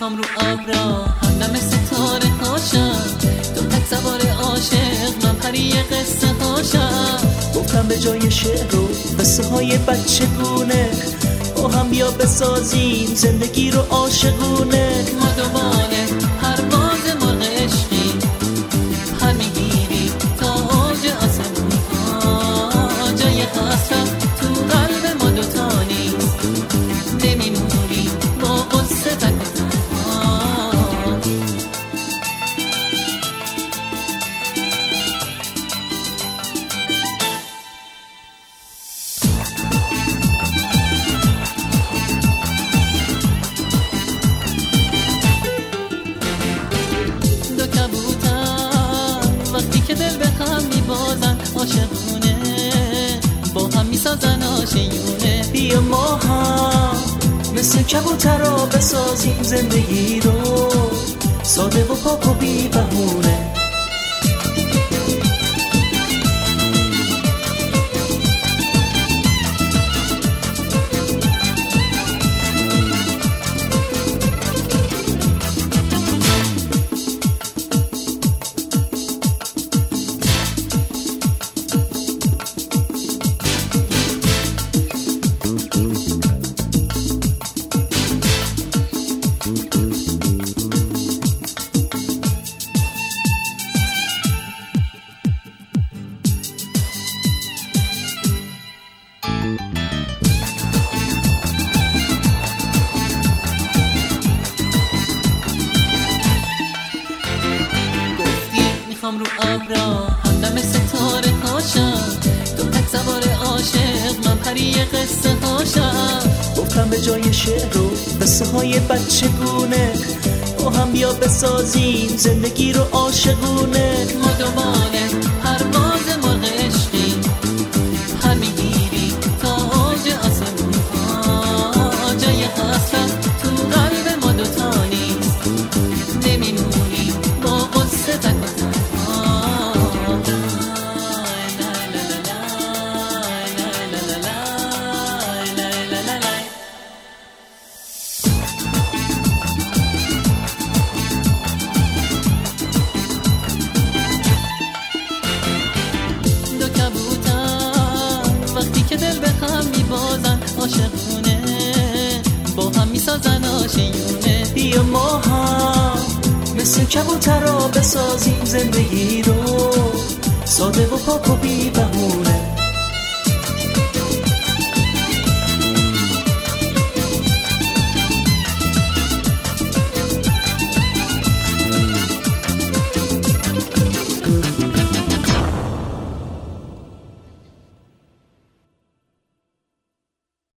میخوام رو ابرا همدم ستاره هاشم، تو تک سوار عاشق من پری قصه هاشم. گفتم به جای شعر و قصه های بچگونه با هم بیا بسازیم زندگی رو عاشقونه. ما دوباره پرواز مرغ عشقی پر میگیریم تا اوج آسمون ها، جای حسرت تو قلب ما دوتا نیست، نمیمونیم با قصه تک تنها. دو کبوتر وقتی که دل به هم میبازن عاشقونه با هم میسازن آشیونه. بیا ما هم مثل کبوترها بسازیم زندگی رو ساده و پاک و بی بهونه. میخوام رو ابرا همدم ستاره هاشم، تو تک سوار عاشق من پری قصه هاشم. گفتم به جای شعر و قصه های بچگونه با هم بیا بسازیم زندگی رو عاشقونه. ما دوباره پرواز مرغ عشقی پر میگیریم تا اوج آسمون ها، جای حسرت تو قلب ما دوتا نیست، نمیمونیم با قصه تک تنها. دو کبوتر وقتی که دل به هم میبازن عاشقونه با هم میسازن آشیونه. بیا ما هم مثل کبوترها بسازیم زندگی رو ساده و پاک و بی بهونه.